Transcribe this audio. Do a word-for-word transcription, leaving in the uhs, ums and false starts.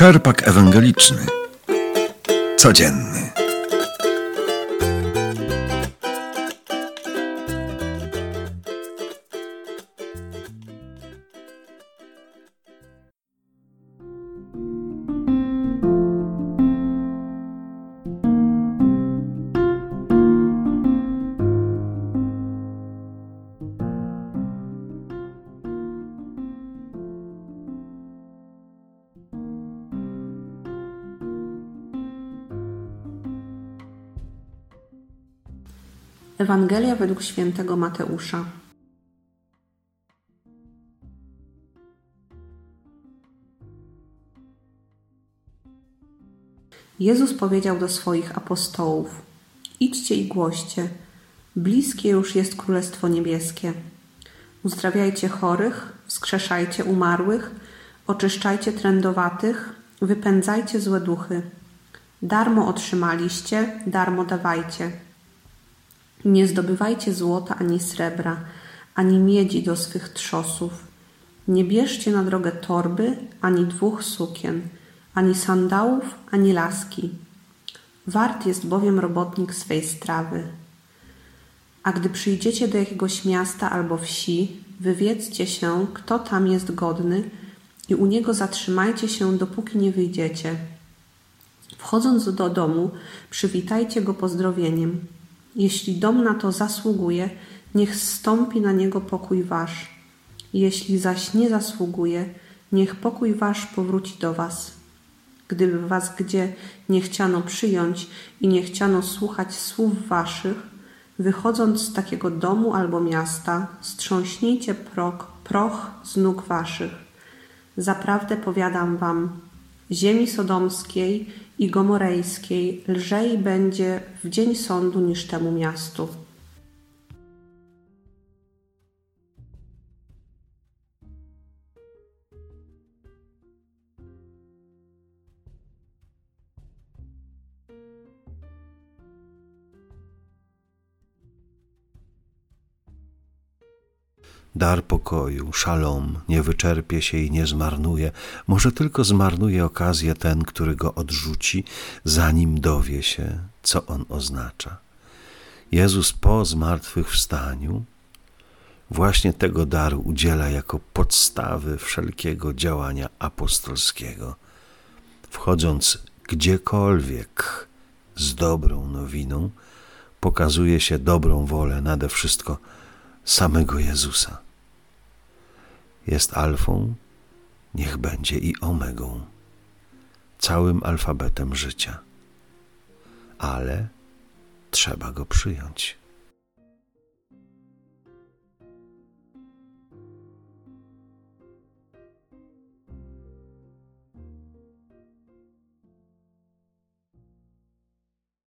Wyczerpak ewangeliczny. Codzienny. Ewangelia według świętego Mateusza. Jezus powiedział do swoich apostołów: idźcie i głoście, bliskie już jest Królestwo Niebieskie. Uzdrawiajcie chorych, wskrzeszajcie umarłych, oczyszczajcie trędowatych, wypędzajcie złe duchy. Darmo otrzymaliście, darmo dawajcie. Nie zdobywajcie złota ani srebra, ani miedzi do swych trzosów. Nie bierzcie na drogę torby, ani dwóch sukien, ani sandałów, ani laski. Wart jest bowiem robotnik swej strawy. A gdy przyjdziecie do jakiegoś miasta albo wsi, wywiedzcie się, kto tam jest godny, i u niego zatrzymajcie się, dopóki nie wyjdziecie. Wchodząc do domu, przywitajcie go pozdrowieniem. Jeśli dom na to zasługuje, niech zstąpi na niego pokój wasz. Jeśli zaś nie zasługuje, niech pokój wasz powróci do was. Gdyby was gdzie nie chciano przyjąć i nie chciano słuchać słów waszych, wychodząc z takiego domu albo miasta, strząśnijcie proch, proch z nóg waszych. Zaprawdę powiadam wam, ziemi sodomskiej i gomorejskiej lżej będzie w dzień sądu niż temu miastu. Dar pokoju, szalom, nie wyczerpie się i nie zmarnuje. Może tylko zmarnuje okazję ten, który go odrzuci, zanim dowie się, co on oznacza. Jezus po zmartwychwstaniu właśnie tego daru udziela jako podstawy wszelkiego działania apostolskiego. Wchodząc gdziekolwiek z dobrą nowiną, pokazuje się dobrą wolę nade wszystko samego Jezusa. Jest alfą, niech będzie i omegą, całym alfabetem życia, ale trzeba go przyjąć.